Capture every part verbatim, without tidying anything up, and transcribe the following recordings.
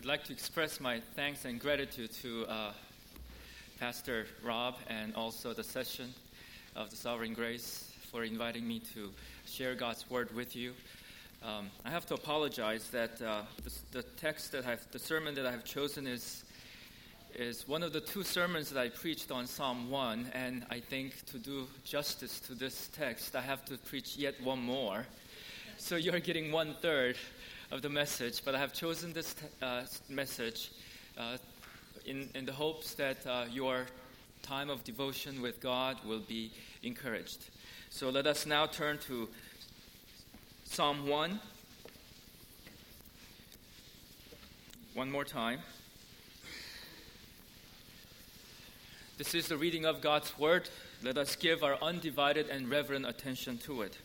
I'd like to express my thanks and gratitude to uh, Pastor Rob and also the session of the Sovereign Grace for inviting me to share God's Word with you. Um, I have to apologize that uh, the, the text that I've, the sermon that I have chosen is is one of the two sermons that I preached on Psalm one, and I think to do justice to this text, I have to preach yet one more. So you're getting one third of the message, but I have chosen this t- uh, message uh, in, in the hopes that uh, your time of devotion with God will be encouraged. So let us now turn to Psalm one. One more time. This is the reading of God's Word. Let us give our undivided and reverent attention to it.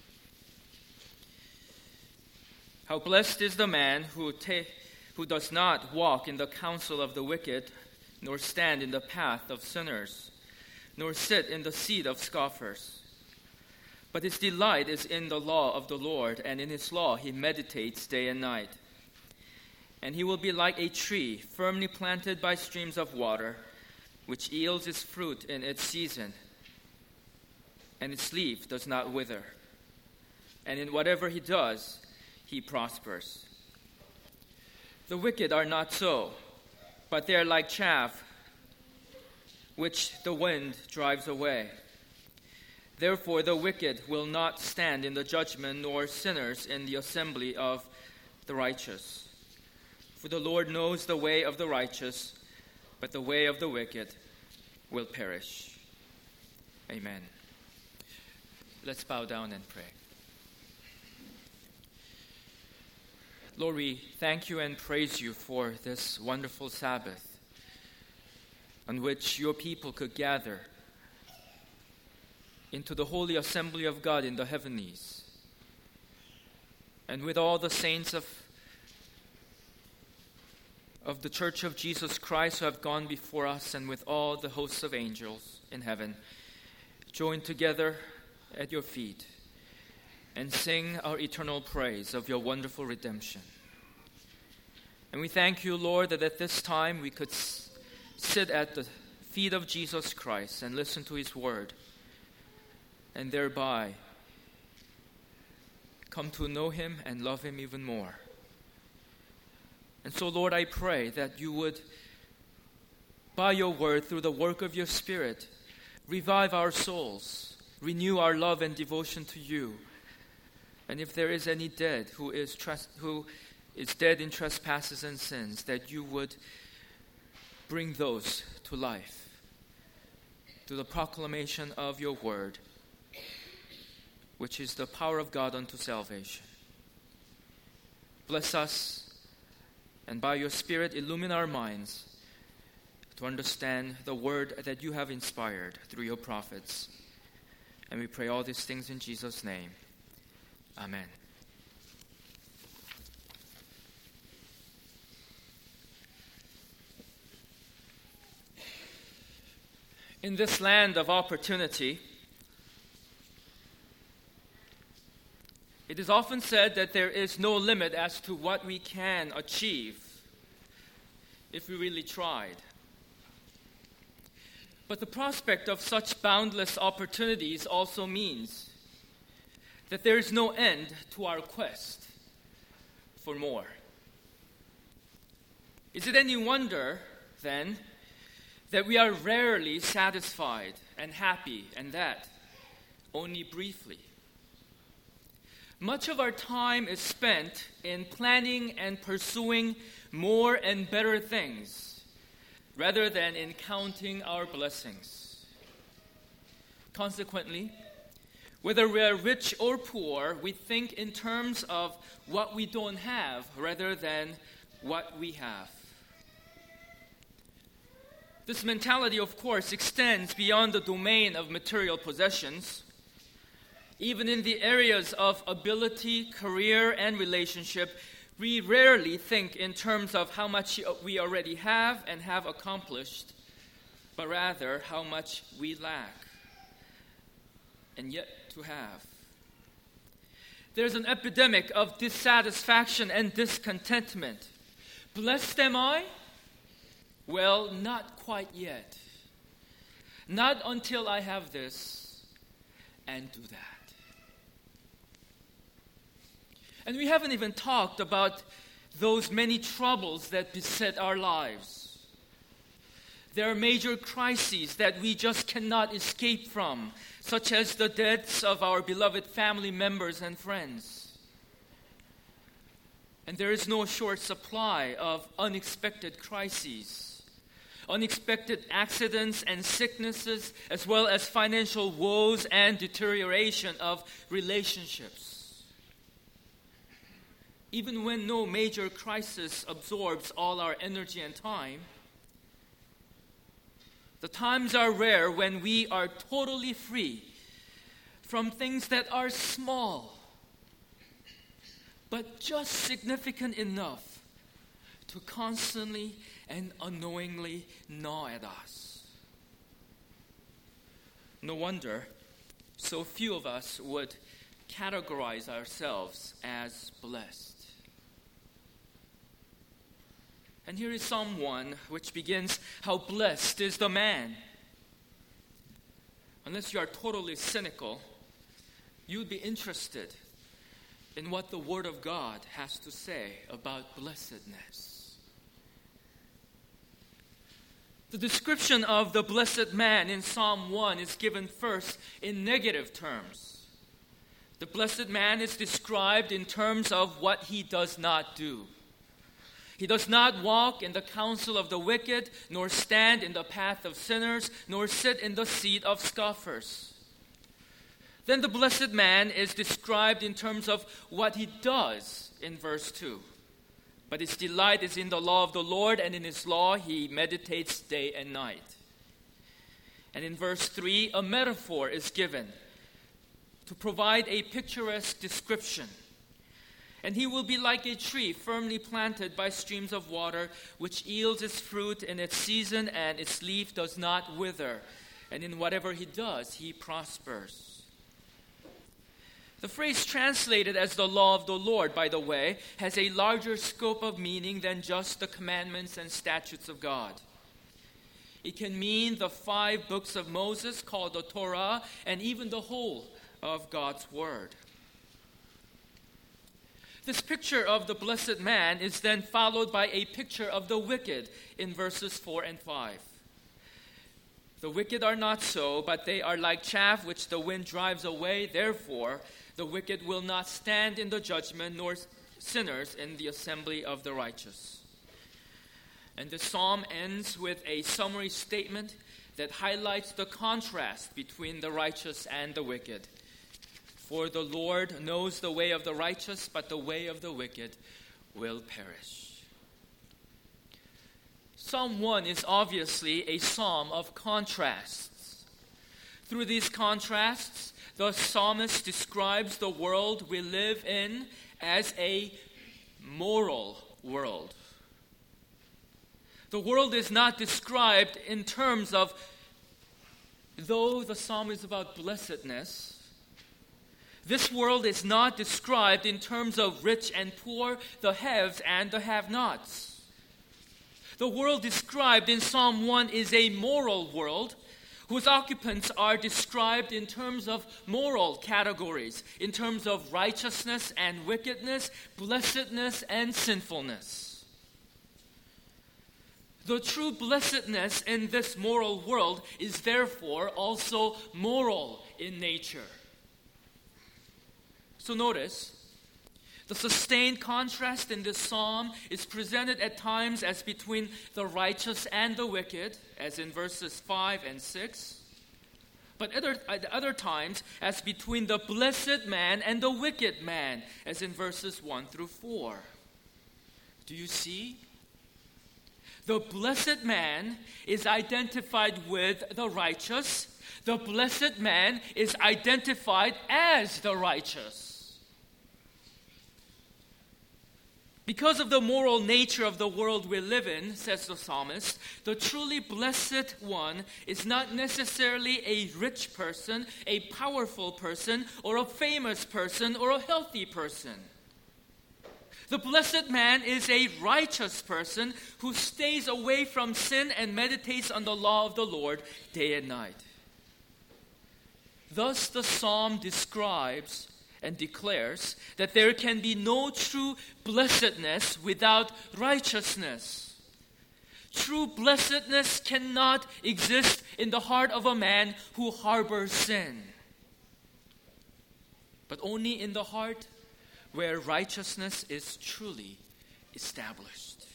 How blessed is the man who ta- who does not walk in the counsel of the wicked, nor stand in the path of sinners, nor sit in the seat of scoffers. But his delight is in the law of the Lord, and in his law he meditates day and night. And he will be like a tree firmly planted by streams of water, which yields its fruit in its season, and its leaf does not wither. And in whatever he does, he prospers. The wicked are not so, but they are like chaff which the wind drives away. Therefore the wicked will not stand in the judgment, nor sinners in the assembly of the righteous. For the Lord knows the way of the righteous, but the way of the wicked will perish. Amen. Let's bow down and pray. Lord, we thank you and praise you for this wonderful Sabbath on which your people could gather into the holy assembly of God in the heavenlies, and with all the saints of of the Church of Jesus Christ who have gone before us, and with all the hosts of angels in heaven, join together at your feet and sing our eternal praise of your wonderful redemption. And we thank you, Lord, that at this time we could s- sit at the feet of Jesus Christ and listen to his word, and thereby come to know him and love him even more. And so, Lord, I pray that you would, by your word, through the work of your Spirit, revive our souls, renew our love and devotion to you. And if there is any dead who is tres- who is dead in trespasses and sins, that you would bring those to life through the proclamation of your word, which is the power of God unto salvation. Bless us, and by your Spirit illumine our minds to understand the word that you have inspired through your prophets. And we pray all these things in Jesus' name. Amen. In this land of opportunity, it is often said that there is no limit as to what we can achieve if we really tried. But the prospect of such boundless opportunities also means that there is no end to our quest for more. Is it any wonder, then, that we are rarely satisfied and happy, and that only briefly? Much of our time is spent in planning and pursuing more and better things, rather than in counting our blessings. Consequently, whether we are rich or poor, we think in terms of what we don't have rather than what we have. This mentality, of course, extends beyond the domain of material possessions. Even in the areas of ability, career, and relationship, we rarely think in terms of how much we already have and have accomplished, but rather how much we lack and yet to have. There's an epidemic of dissatisfaction and discontentment, Blessed am I? Well, not quite yet. Not until I have this and do that. And we haven't even talked about those many troubles that beset our lives. There are major crises that we just cannot escape from, such as the deaths of our beloved family members and friends. And there is no short supply of unexpected crises, unexpected accidents and sicknesses, as well as financial woes and deterioration of relationships. Even when no major crisis absorbs all our energy and time, the times are rare when we are totally free from things that are small, but just significant enough to constantly and unknowingly gnaw at us. No wonder so few of us would categorize ourselves as blessed. And here is Psalm one, which begins, "How blessed is the man." Unless you are totally cynical, you would be interested in what the Word of God has to say about blessedness. The description of the blessed man in Psalm one is given first in negative terms. The blessed man is described in terms of what he does not do. He does not walk in the counsel of the wicked, nor stand in the path of sinners, nor sit in the seat of scoffers. Then the blessed man is described in terms of what he does in verse two. But his delight is in the law of the Lord, and in his law he meditates day and night. And in verse three, a metaphor is given to provide a picturesque description. And he will be like a tree firmly planted by streams of water, which yields its fruit in its season, and its leaf does not wither. And in whatever he does, he prospers. The phrase translated as the law of the Lord, by the way, has a larger scope of meaning than just the commandments and statutes of God. It can mean the five books of Moses called the Torah, and even the whole of God's Word. This picture of the blessed man is then followed by a picture of the wicked in verses four and five. The wicked are not so, but they are like chaff which the wind drives away. Therefore, the wicked will not stand in the judgment, nor sinners in the assembly of the righteous. And the psalm ends with a summary statement that highlights the contrast between the righteous and the wicked. For the Lord knows the way of the righteous, but the way of the wicked will perish. Psalm one is obviously a psalm of contrasts. Through these contrasts, the psalmist describes the world we live in as a moral world. The world is not described in terms of, though the psalm is about blessedness, this world is not described in terms of rich and poor, the haves and the have-nots. The world described in Psalm one is a moral world whose occupants are described in terms of moral categories, in terms of righteousness and wickedness, blessedness and sinfulness. The true blessedness in this moral world is therefore also moral in nature. So notice, the sustained contrast in this psalm is presented at times as between the righteous and the wicked, as in verses five and six, but other, at other times as between the blessed man and the wicked man, as in verses one through four. Do you see? The blessed man is identified with the righteous. The blessed man is identified as the righteous. Because of the moral nature of the world we live in, says the psalmist, the truly blessed one is not necessarily a rich person, a powerful person, or a famous person, or a healthy person. The blessed man is a righteous person who stays away from sin and meditates on the law of the Lord day and night. Thus the psalm describes and declares that there can be no true blessedness without righteousness. True blessedness cannot exist in the heart of a man who harbors sin, but only in the heart where righteousness is truly established.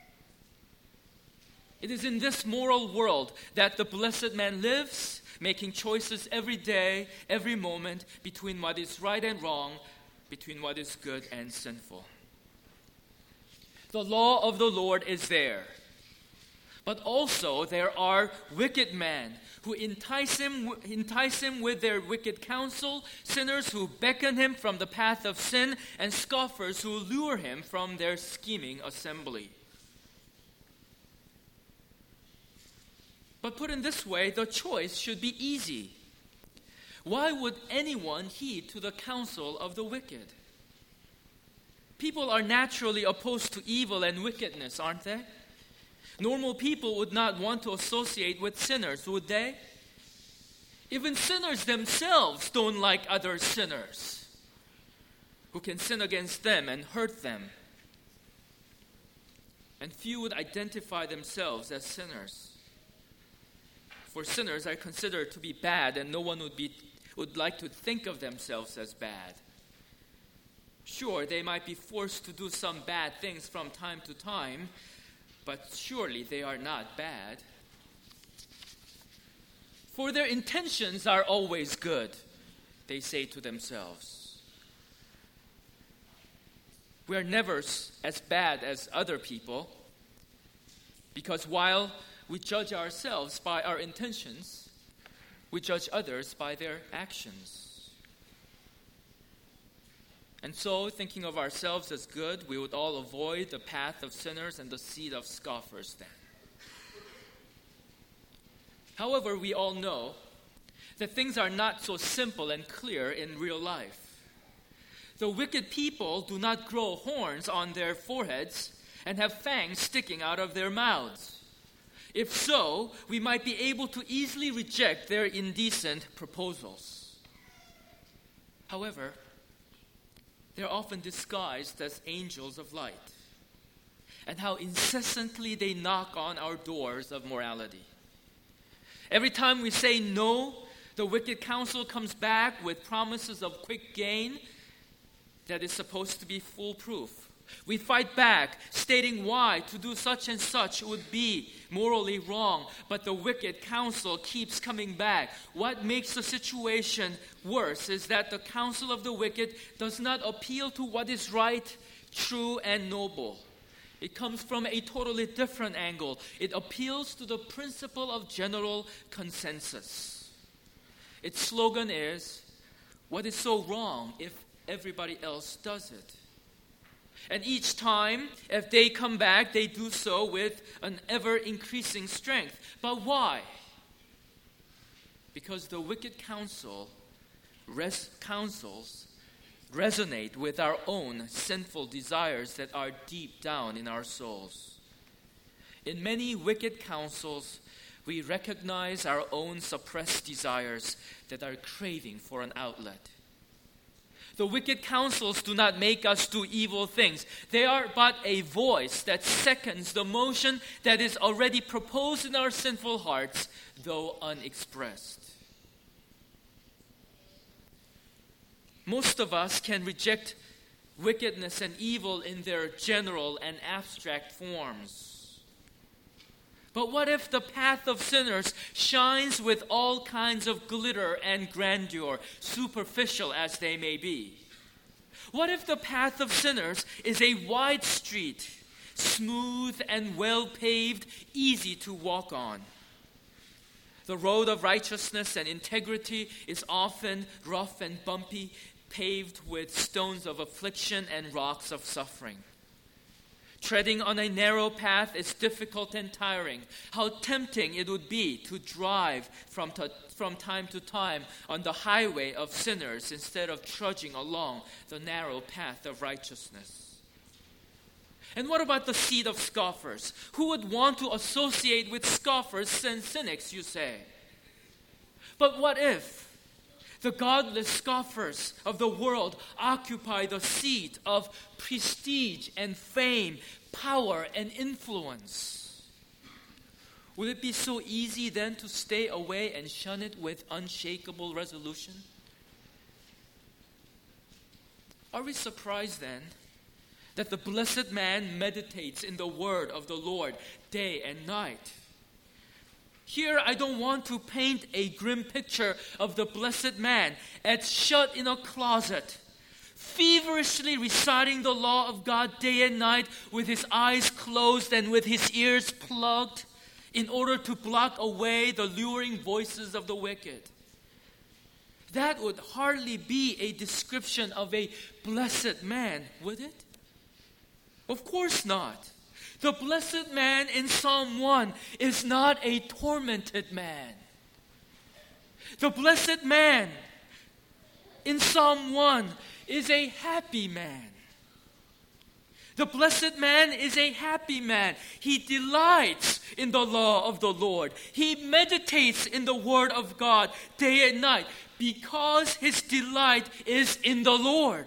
It is in this moral world that the blessed man lives, making choices every day, every moment, between what is right and wrong, between what is good and sinful. The law of the Lord is there. But also there are wicked men who entice him, entice him with their wicked counsel, sinners who beckon him from the path of sin, and scoffers who lure him from their scheming assembly. But put in this way, the choice should be easy. Why would anyone heed to the counsel of the wicked? People are naturally opposed to evil and wickedness, aren't they? Normal people would not want to associate with sinners, would they? Even sinners themselves don't like other sinners who can sin against them and hurt them. And few would identify themselves as sinners. For sinners are considered to be bad, and no one would be would like to think of themselves as bad. Sure, they might be forced to do some bad things from time to time, but surely they are not bad. For their intentions are always good, they say to themselves. We are never as bad as other people, because while we judge ourselves by our intentions, we judge others by their actions. And so, thinking of ourselves as good, we would all avoid the path of sinners and the seat of scoffers then. However, we all know that things are not so simple and clear in real life. The wicked people do not grow horns on their foreheads and have fangs sticking out of their mouths. If so, we might be able to easily reject their indecent proposals. However, they're often disguised as angels of light, and how incessantly they knock on our doors of morality. Every time we say no, the wicked counsel comes back with promises of quick gain that is supposed to be foolproof. We fight back, stating why to do such and such would be morally wrong, but the wicked counsel keeps coming back. What makes the situation worse is that the counsel of the wicked does not appeal to what is right, true, and noble. It comes from a totally different angle. It appeals to the principle of general consensus. Its slogan is, "What is so wrong if everybody else does it?" And each time, if they come back, they do so with an ever-increasing strength. But why? Because the wicked counsel, res- counsels resonate with our own sinful desires that are deep down in our souls. In many wicked counsels, we recognize our own suppressed desires that are craving for an outlet. The wicked counsels do not make us do evil things. They are but a voice that seconds the motion that is already proposed in our sinful hearts, though unexpressed. Most of us can reject wickedness and evil in their general and abstract forms. But what if the path of sinners shines with all kinds of glitter and grandeur, superficial as they may be? What if the path of sinners is a wide street, smooth and well-paved, easy to walk on? The road of righteousness and integrity is often rough and bumpy, paved with stones of affliction and rocks of suffering. Treading on a narrow path is difficult and tiring. How tempting it would be to drive from, to, from time to time on the highway of sinners instead of trudging along the narrow path of righteousness. And what about the seed of scoffers? Who would want to associate with scoffers and cynics, you say? But what if the godless scoffers of the world occupy the seat of prestige and fame, power and influence? Would it be so easy then to stay away and shun it with unshakable resolution? Are we surprised then that the blessed man meditates in the word of the Lord day and night? Here, I don't want to paint a grim picture of the blessed man as shut in a closet, feverishly reciting the law of God day and night with his eyes closed and with his ears plugged in order to block away the luring voices of the wicked. That would hardly be a description of a blessed man, would it? Of course not. The blessed man in Psalm one is not a tormented man. The blessed man in Psalm one is a happy man. The blessed man is a happy man. He delights in the law of the Lord. He meditates in the word of God day and night because his delight is in the Lord.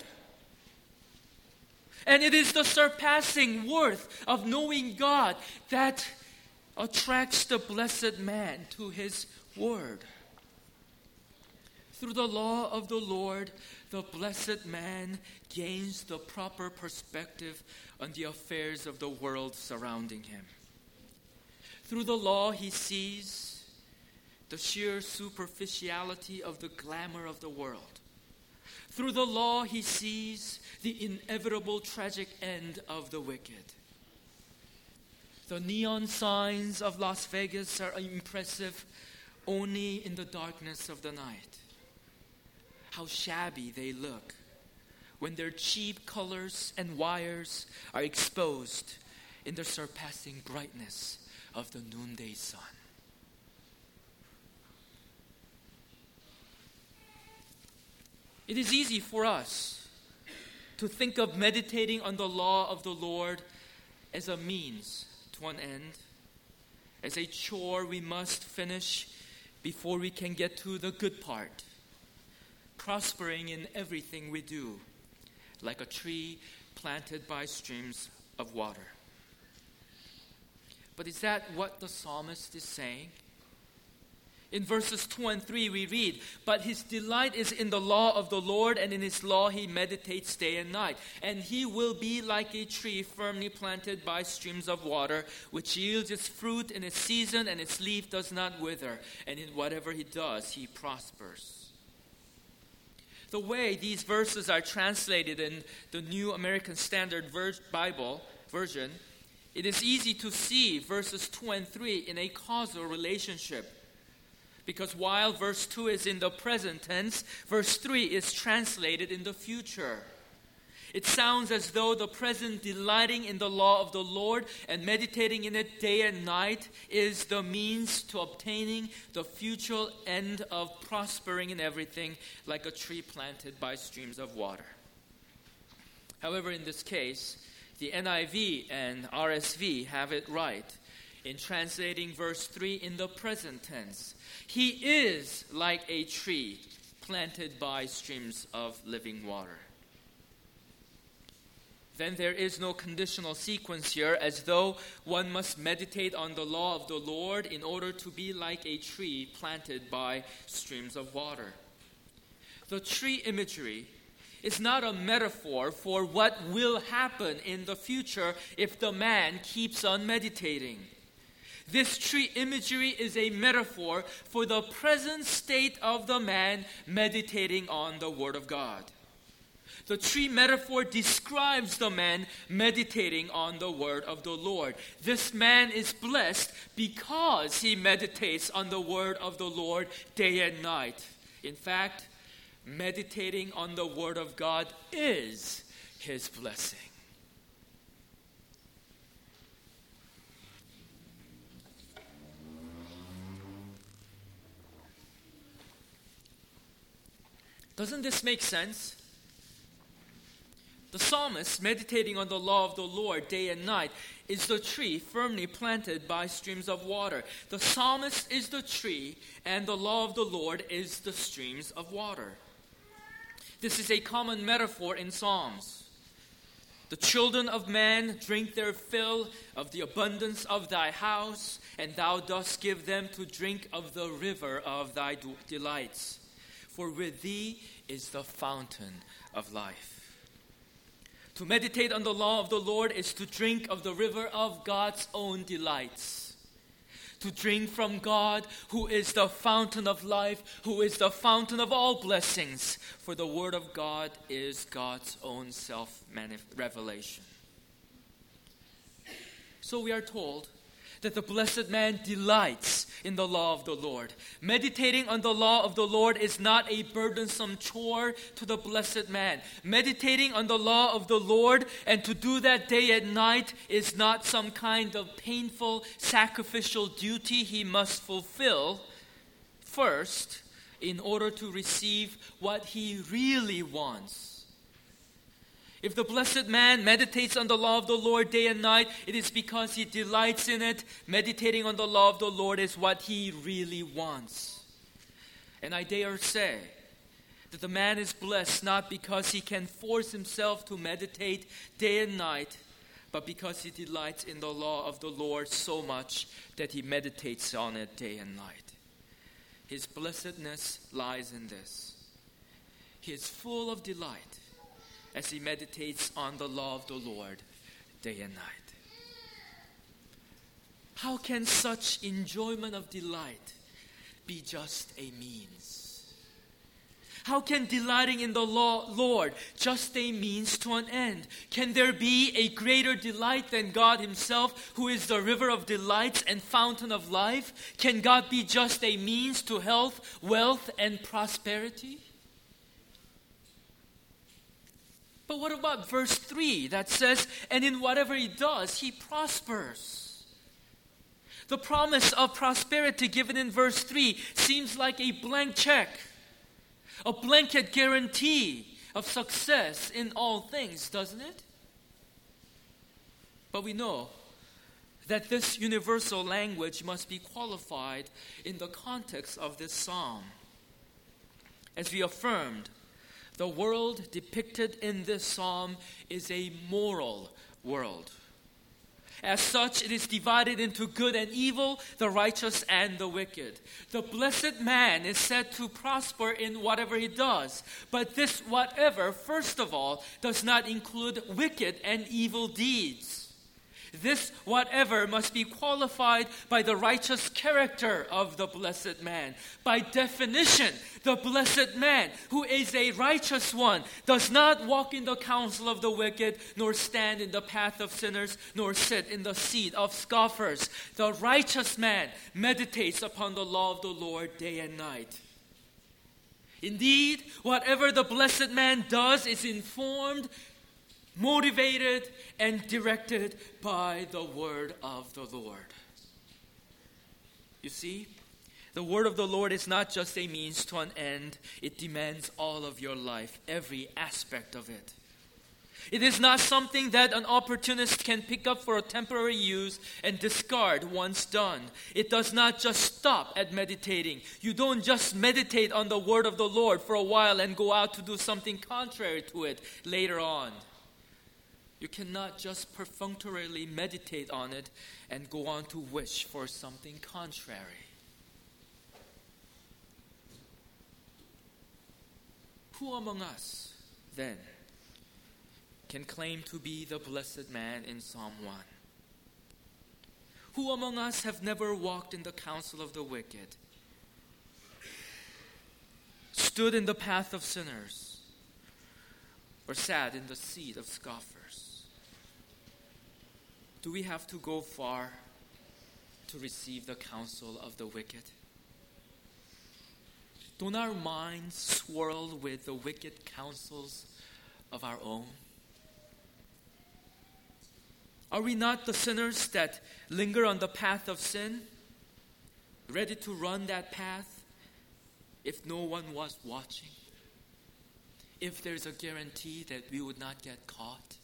And it is the surpassing worth of knowing God that attracts the blessed man to his word. Through the law of the Lord, the blessed man gains the proper perspective on the affairs of the world surrounding him. Through the law, he sees the sheer superficiality of the glamour of the world. Through the law, he sees the inevitable tragic end of the wicked. The neon signs of Las Vegas are impressive only in the darkness of the night. How shabby they look when their cheap colors and wires are exposed in the surpassing brightness of the noonday sun. It is easy for us to think of meditating on the law of the Lord as a means to an end, as a chore we must finish before we can get to the good part, prospering in everything we do, like a tree planted by streams of water. But is that what the psalmist is saying? In verses two and three we read, "But his delight is in the law of the Lord, and in his law he meditates day and night. And he will be like a tree firmly planted by streams of water, which yields its fruit in its season, and its leaf does not wither. And in whatever he does, he prospers." The way these verses are translated in the New American Standard Bible version, it is easy to see verses two and three in a causal relationship. Because while verse two is in the present tense, verse three is translated in the future. It sounds as though the present delighting in the law of the Lord and meditating in it day and night is the means to obtaining the future end of prospering in everything, like a tree planted by streams of water. However, in this case, the N I V and R S V have it right in translating verse three in the present tense. He is like a tree planted by streams of living water. Then there is no conditional sequence here, as though one must meditate on the law of the Lord in order to be like a tree planted by streams of water. The tree imagery is not a metaphor for what will happen in the future if the man keeps on meditating. This tree imagery is a metaphor for the present state of the man meditating on the Word of God. The tree metaphor describes the man meditating on the Word of the Lord. This man is blessed because he meditates on the Word of the Lord day and night. In fact, meditating on the Word of God is his blessing. Doesn't this make sense? The psalmist, meditating on the law of the Lord day and night, is the tree firmly planted by streams of water. The psalmist is the tree, and the law of the Lord is the streams of water. This is a common metaphor in Psalms. The children of man drink their fill of the abundance of thy house, and thou dost give them to drink of the river of thy delights. For with thee is the fountain of life. To meditate on the law of the Lord is to drink of the river of God's own delights. To drink from God, who is the fountain of life, who is the fountain of all blessings. For the word of God is God's own self-revelation. So we are told that the blessed man delights in the law of the Lord. Meditating on the law of the Lord is not a burdensome chore to the blessed man. Meditating on the law of the Lord and to do that day and night is not some kind of painful sacrificial duty he must fulfill first in order to receive what he really wants. If the blessed man meditates on the law of the Lord day and night, it is because he delights in it. Meditating on the law of the Lord is what he really wants. And I dare say that the man is blessed not because he can force himself to meditate day and night, but because he delights in the law of the Lord so much that he meditates on it day and night. His blessedness lies in this. He is full of delight as he meditates on the law of the Lord day and night. How can such enjoyment of delight be just a means? How can delighting in the law, Lord, just a means to an end? Can there be a greater delight than God himself, who is the river of delights and fountain of life? Can God be just a means to health, wealth, and prosperity? But what about verse three that says, and in whatever he does, he prospers? The promise of prosperity given in verse three seems like a blank check, a blanket guarantee of success in all things, doesn't it? But we know that this universal language must be qualified in the context of this psalm. As we affirmed, the world depicted in this psalm is a moral world. As such, it is divided into good and evil, the righteous and the wicked. The blessed man is said to prosper in whatever he does. But this whatever, first of all, does not include wicked and evil deeds. This whatever must be qualified by the righteous character of the blessed man. By definition, the blessed man, who is a righteous one, does not walk in the counsel of the wicked, nor stand in the path of sinners, nor sit in the seat of scoffers. The righteous man meditates upon the law of the Lord day and night. Indeed, whatever the blessed man does is informed, motivated, and directed by the word of the Lord. You see, the word of the Lord is not just a means to an end. It demands all of your life, every aspect of it. It is not something that an opportunist can pick up for a temporary use and discard once done. It does not just stop at meditating. You don't just meditate on the word of the Lord for a while and go out to do something contrary to it later on. You cannot just perfunctorily meditate on it and go on to wish for something contrary. Who among us, then, can claim to be the blessed man in Psalm one? Who among us have never walked in the counsel of the wicked, stood in the path of sinners, or sat in the seat of scoffers? Do we have to go far to receive the counsel of the wicked? Don't our minds swirl with the wicked counsels of our own? Are we not the sinners that linger on the path of sin, ready to run that path if no one was watching? if there's a guarantee that we would not get caught?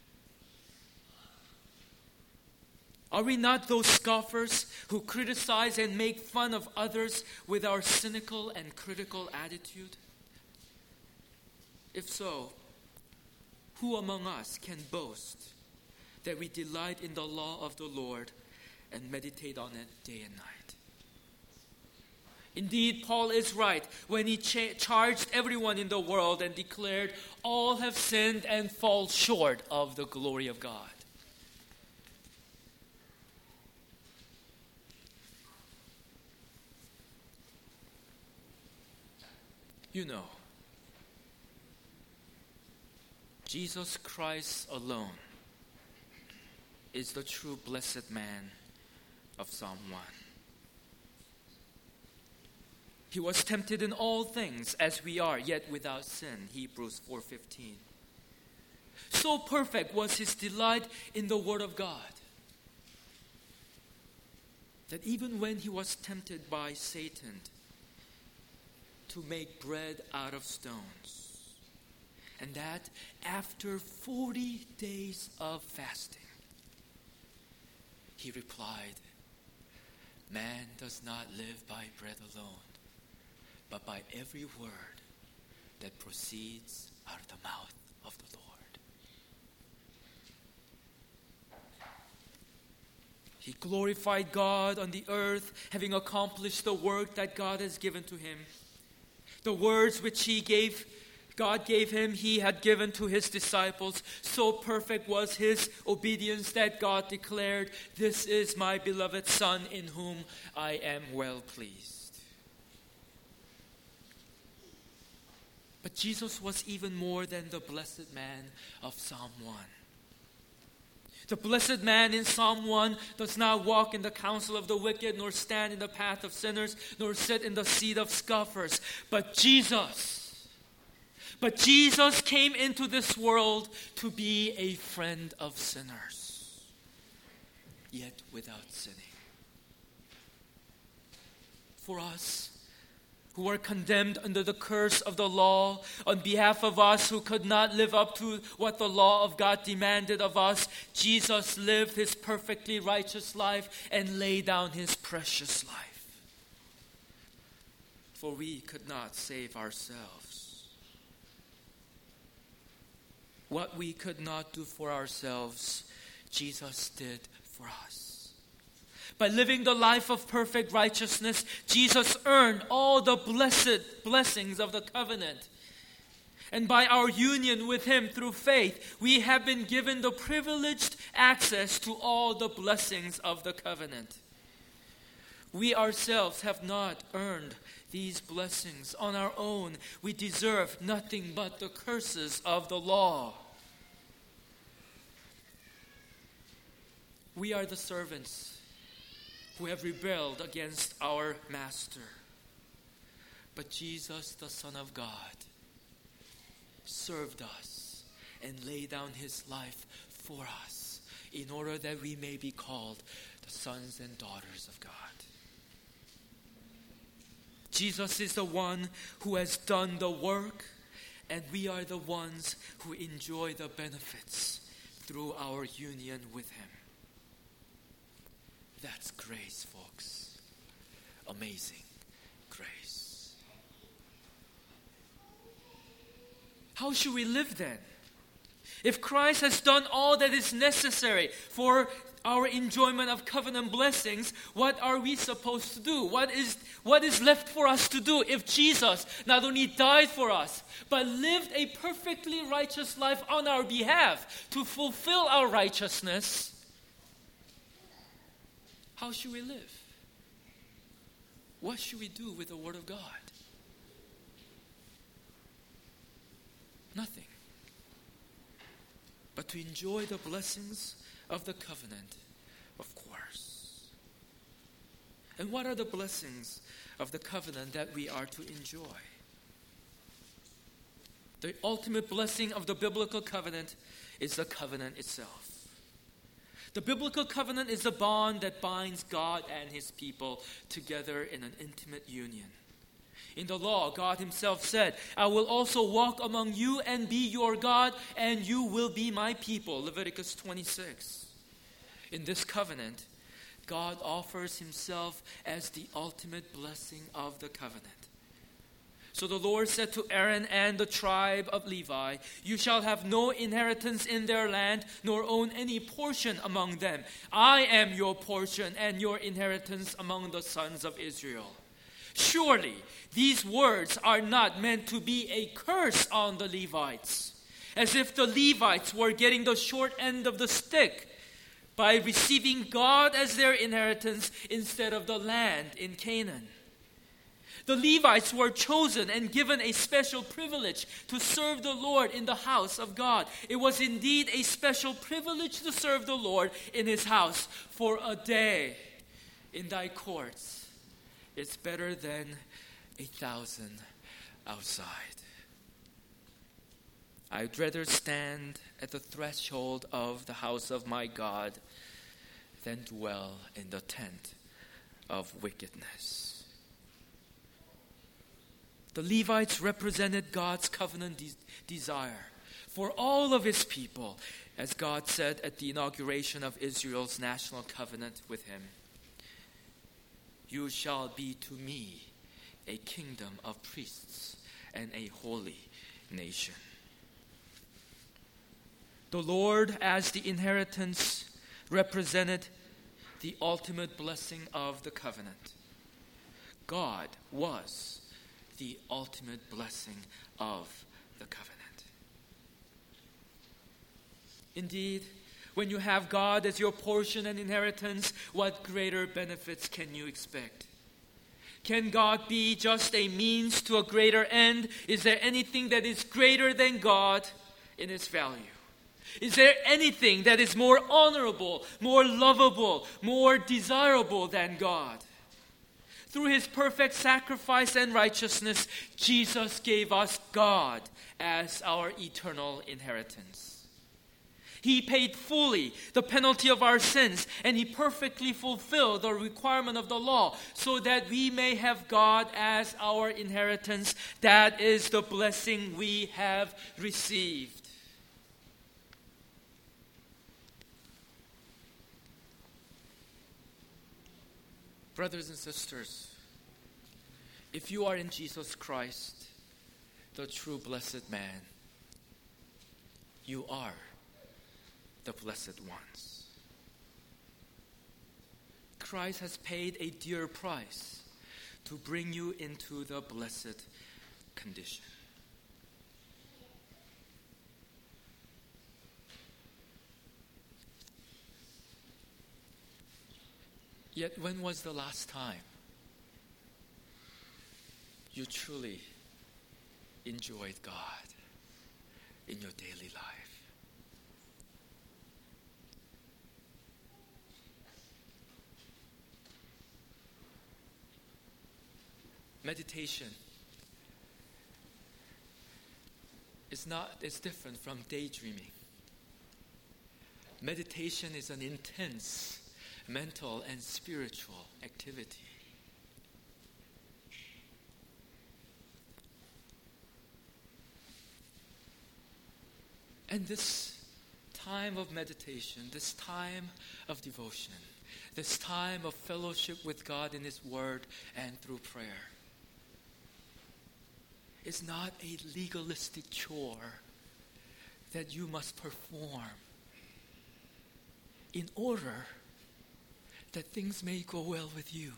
Are we not those scoffers who criticize and make fun of others with our cynical and critical attitude? If so, who among us can boast that we delight in the law of the Lord and meditate on it day and night? Indeed, Paul is right when he cha- charged everyone in the world and declared, all have sinned and fall short of the glory of God. You know, Jesus Christ alone is the true blessed man of Psalm one. He was tempted in all things as we are, yet without sin, Hebrews four fifteen. So perfect was his delight in the Word of God that even when he was tempted by Satan to make bread out of stones, and that after forty days of fasting, he replied, man does not live by bread alone, but by every word that proceeds out of the mouth of the Lord. He glorified God on the earth, having accomplished the work that God has given to him. The words which he gave, God gave him, he had given to his disciples. So perfect was his obedience that God declared, this is my beloved Son in whom I am well pleased. But Jesus was even more than the blessed man of Psalm one. The blessed man in Psalm one does not walk in the counsel of the wicked, nor stand in the path of sinners, nor sit in the seat of scoffers. But Jesus, but Jesus came into this world to be a friend of sinners, yet without sinning. For us, who are condemned under the curse of the law, on behalf of us who could not live up to what the law of God demanded of us, Jesus lived his perfectly righteous life and laid down his precious life. For we could not save ourselves. What we could not do for ourselves, Jesus did for us. By living the life of perfect righteousness, Jesus earned all the blessed blessings of the covenant. And by our union with him through faith, we have been given the privileged access to all the blessings of the covenant. We ourselves have not earned these blessings on our own. We deserve nothing but the curses of the law. We are the servants who have rebelled against our master. But Jesus, the Son of God, served us and laid down his life for us in order that we may be called the sons and daughters of God. Jesus is the one who has done the work, and we are the ones who enjoy the benefits through our union with him. That's grace, folks. Amazing grace. How should we live then? If Christ has done all that is necessary for our enjoyment of covenant blessings, what are we supposed to do? What is, what is left for us to do if Jesus not only died for us, but lived a perfectly righteous life on our behalf to fulfill our righteousness? How should we live? What should we do with the Word of God? Nothing. But to enjoy the blessings of the covenant, of course. And what are the blessings of the covenant that we are to enjoy? The ultimate blessing of the biblical covenant is the covenant itself. The biblical covenant is a bond that binds God and his people together in an intimate union. In the law, God himself said, I will also walk among you and be your God, and you will be my people. Leviticus twenty-six. In this covenant, God offers himself as the ultimate blessing of the covenant. So the Lord said to Aaron and the tribe of Levi, you shall have no inheritance in their land, nor own any portion among them. I am your portion and your inheritance among the sons of Israel. Surely these words are not meant to be a curse on the Levites, as if the Levites were getting the short end of the stick by receiving God as their inheritance instead of the land in Canaan. The Levites were chosen and given a special privilege to serve the Lord in the house of God. It was indeed a special privilege to serve the Lord in his house for a day in thy courts. It's better than a thousand outside. I'd rather stand at the threshold of the house of my God than dwell in the tent of wickedness. The Levites represented God's covenant de- desire for all of his people, as God said at the inauguration of Israel's national covenant with him. You shall be to me a kingdom of priests and a holy nation. The Lord, as the inheritance, represented the ultimate blessing of the covenant. God was the ultimate blessing of the covenant. Indeed, when you have God as your portion and inheritance, what greater benefits can you expect? Can God be just a means to a greater end? Is there anything that is greater than God in its value? Is there anything that is more honorable, more lovable, more desirable than God? Through his perfect sacrifice and righteousness, Jesus gave us God as our eternal inheritance. He paid fully the penalty of our sins, and he perfectly fulfilled the requirement of the law so that we may have God as our inheritance. That is the blessing we have received. Brothers and sisters, if you are in Jesus Christ, the true blessed man, you are the blessed ones. Christ has paid a dear price to bring you into the blessed condition. Yet when was the last time you truly enjoyed God in your daily life? Meditation is not is different from daydreaming. Meditation is an intense mental and spiritual activity. And this time of meditation, this time of devotion, this time of fellowship with God in his word and through prayer is not a legalistic chore that you must perform in order that things may go well with you.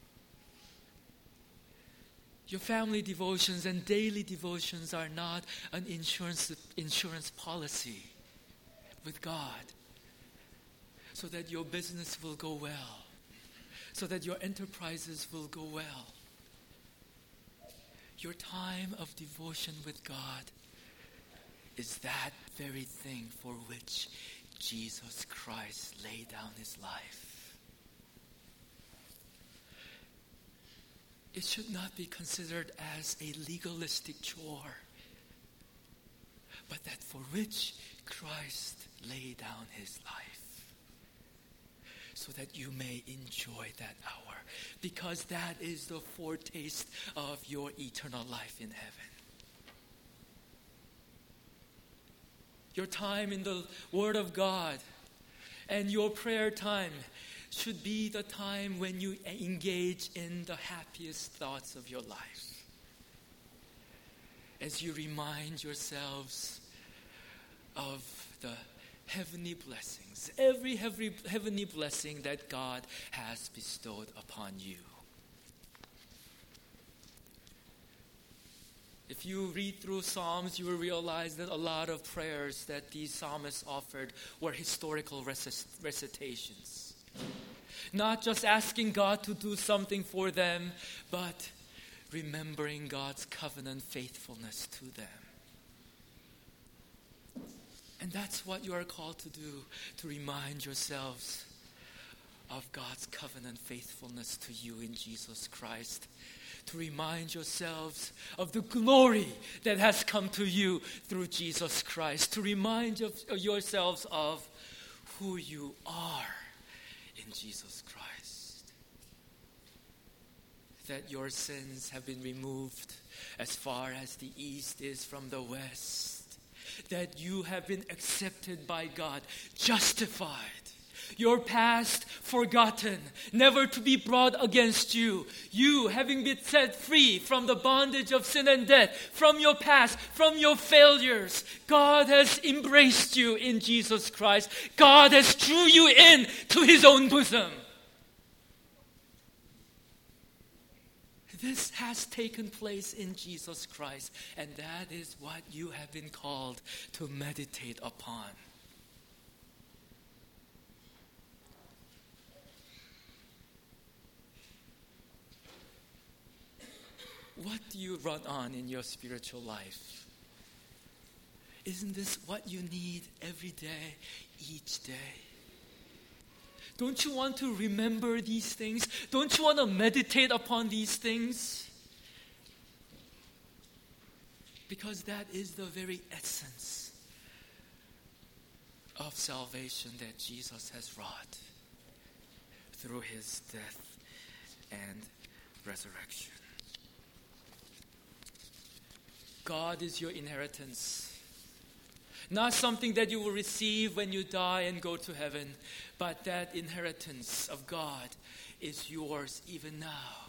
Your family devotions and daily devotions are not an insurance insurance policy with God so that your business will go well, so that your enterprises will go well. Your time of devotion with God is that very thing for which Jesus Christ laid down his life. It should not be considered as a legalistic chore, but that for which Christ laid down his life. so that you may enjoy that hour, because that is the foretaste of your eternal life in heaven. Your time in the Word of God and your prayer time should be the time when you engage in the happiest thoughts of your life. As you remind yourselves of the heavenly blessings, every heavenly, heavenly blessing that God has bestowed upon you. If you read through Psalms, you will realize that a lot of prayers that these psalmists offered were historical recit- recitations. Not just asking God to do something for them, but remembering God's covenant faithfulness to them. And that's what you are called to do, to remind yourselves of God's covenant faithfulness to you in Jesus Christ. To remind yourselves of the glory that has come to you through Jesus Christ. To remind of yourselves of who you are in Jesus Christ. That your sins have been removed as far as the east is from the west. That you have been accepted by God, justified. Your past forgotten, never to be brought against you. You having been set free from the bondage of sin and death, from your past, from your failures. God has embraced you in Jesus Christ. God has drew you in to His own bosom. This has taken place in Jesus Christ, and that is what you have been called to meditate upon. What do you run on in your spiritual life? Isn't this what you need every day, each day? Don't you want to remember these things? Don't you want to meditate upon these things? Because that is the very essence of salvation that Jesus has wrought through His death and resurrection. God is your inheritance. Not something that you will receive when you die and go to heaven, but that inheritance of God is yours even now.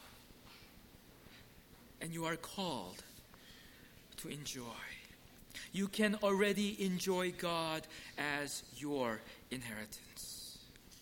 And you are called to enjoy. You can already enjoy God as your inheritance.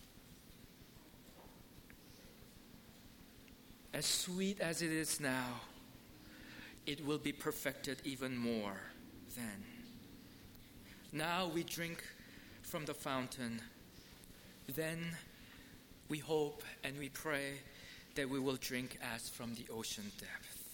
As sweet as it is now, it will be perfected even more then. Now we drink from the fountain. Then we hope and we pray that we will drink as from the ocean depth.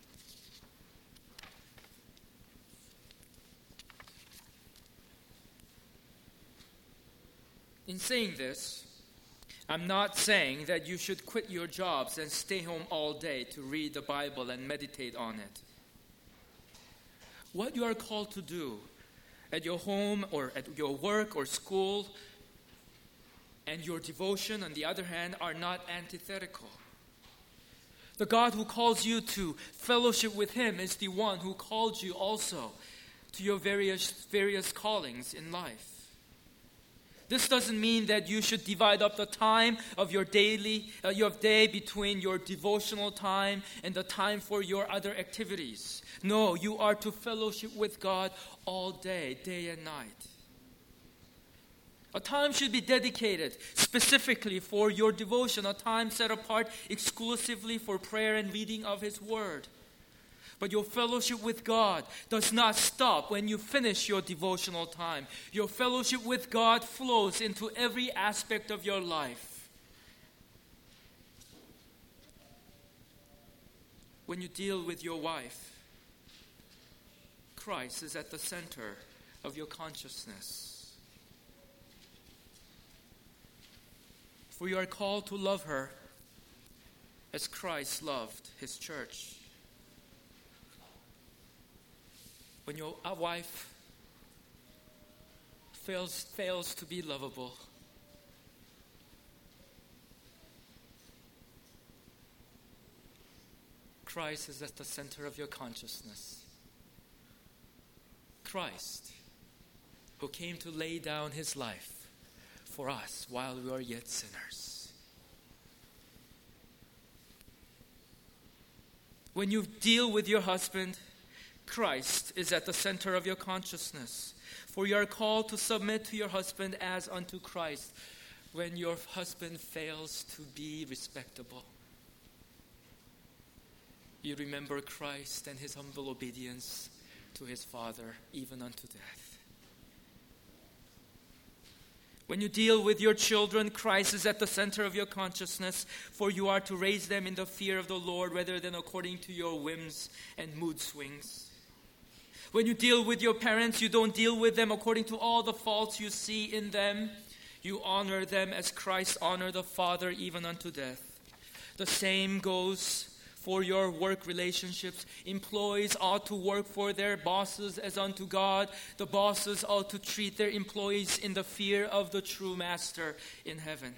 In saying this, I'm not saying that you should quit your jobs and stay home all day to read the Bible and meditate on it. What you are called to do at your home or at your work or school and your devotion, on the other hand, are not antithetical. The God who calls you to fellowship with Him is the one who called you also to your various, various callings in life. This doesn't mean that you should divide up the time of your daily, uh, your day between your devotional time and the time for your other activities. No, you are to fellowship with God all day, day and night. A time should be dedicated specifically for your devotion, a time set apart exclusively for prayer and reading of His Word. But your fellowship with God does not stop when you finish your devotional time. Your fellowship with God flows into every aspect of your life. When you deal with your wife, Christ is at the center of your consciousness. For you are called to love her as Christ loved His church. When your wife fails, fails to be lovable, Christ is at the center of your consciousness. Christ, who came to lay down his life for us while we are yet sinners. When you deal with your husband, Christ is at the center of your consciousness. For you are called to submit to your husband as unto Christ when your husband fails to be respectable. You remember Christ and his humble obedience to his Father, even unto death. When you deal with your children, Christ is at the center of your consciousness, for you are to raise them in the fear of the Lord rather than according to your whims and mood swings. When you deal with your parents, you don't deal with them according to all the faults you see in them. You honor them as Christ honored the Father even unto death. The same goes for your work relationships. Employees ought to work for their bosses as unto God. The bosses ought to treat their employees in the fear of the true master in heaven.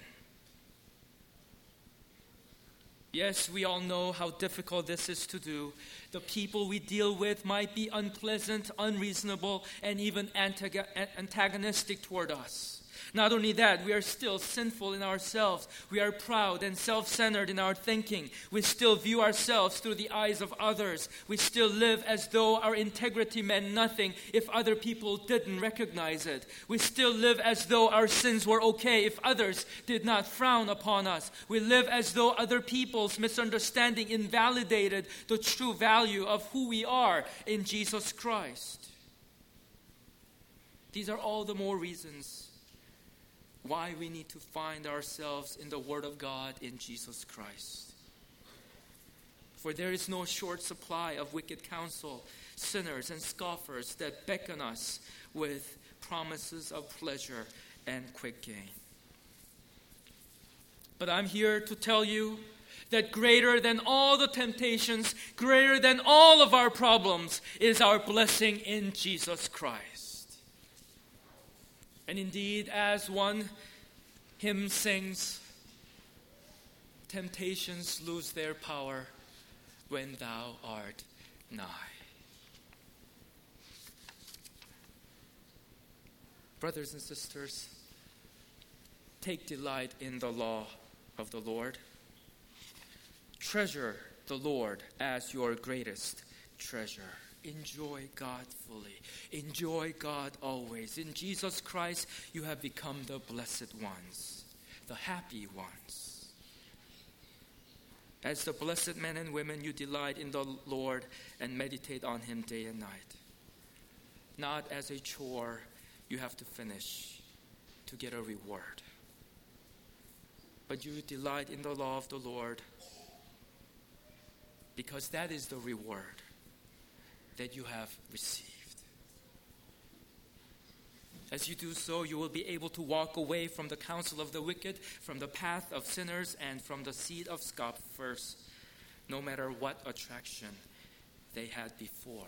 Yes, we all know how difficult this is to do. The people we deal with might be unpleasant, unreasonable, and even antagonistic toward us. Not only that, we are still sinful in ourselves. We are proud and self-centered in our thinking. We still view ourselves through the eyes of others. We still live as though our integrity meant nothing if other people didn't recognize it. We still live as though our sins were okay if others did not frown upon us. We live as though other people's misunderstanding invalidated the true value of who we are in Jesus Christ. These are all the more reasons why we need to find ourselves in the Word of God in Jesus Christ. For there is no short supply of wicked counsel, sinners and scoffers that beckon us with promises of pleasure and quick gain. But I'm here to tell you that greater than all the temptations, greater than all of our problems, is our blessing in Jesus Christ. And indeed, as one hymn sings, temptations lose their power when thou art nigh. Brothers and sisters, take delight in the law of the Lord. Treasure the Lord as your greatest treasure. Enjoy God fully. Enjoy God always. In Jesus Christ, you have become the blessed ones, the happy ones. As the blessed men and women, you delight in the Lord and meditate on him day and night. Not as a chore you have to finish to get a reward, but you delight in the law of the Lord because that is the reward that you have received. As you do so, you will be able to walk away from the counsel of the wicked, from the path of sinners, and from the seed of scoffers, no matter what attraction they had before.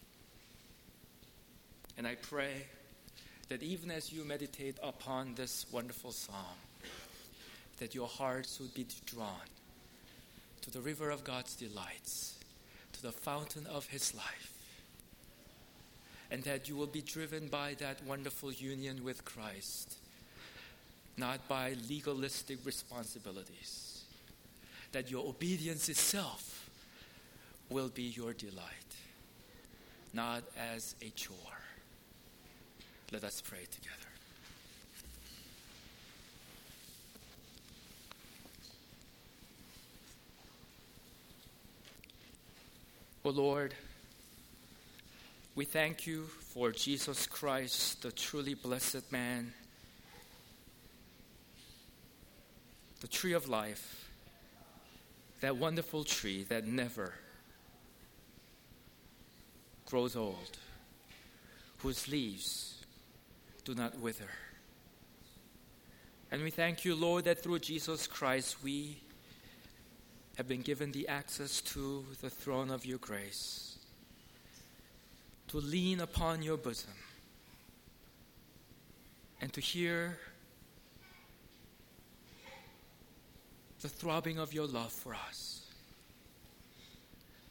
And I pray that even as you meditate upon this wonderful psalm, that your hearts would be drawn to the river of God's delights, to the fountain of his life, and that you will be driven by that wonderful union with Christ, not by legalistic responsibilities, that your obedience itself will be your delight, not as a chore. Let us pray together. O Lord, we thank you for Jesus Christ, the truly blessed man, the tree of life, that wonderful tree that never grows old, whose leaves do not wither. And we thank you, Lord, that through Jesus Christ we have been given the access to the throne of your grace, to lean upon your bosom and to hear the throbbing of your love for us.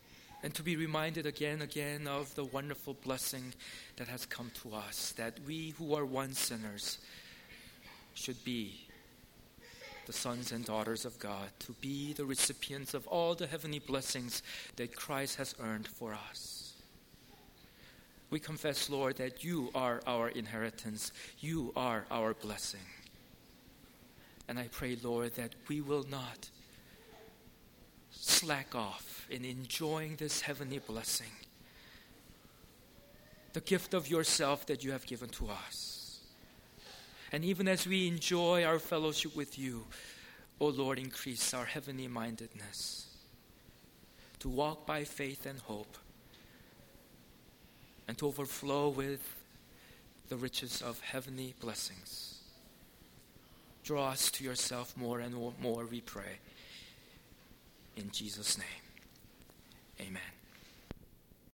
And to be reminded again and again of the wonderful blessing that has come to us, that we who are once sinners should be the sons and daughters of God, to be the recipients of all the heavenly blessings that Christ has earned for us. We confess, Lord, that you are our inheritance. You are our blessing. And I pray, Lord, that we will not slack off in enjoying this heavenly blessing, the gift of yourself that you have given to us. And even as we enjoy our fellowship with you, O Lord, increase our heavenly mindedness to walk by faith and hope and to overflow with the riches of heavenly blessings. Draw us to yourself more and more, we pray. In Jesus' name, amen.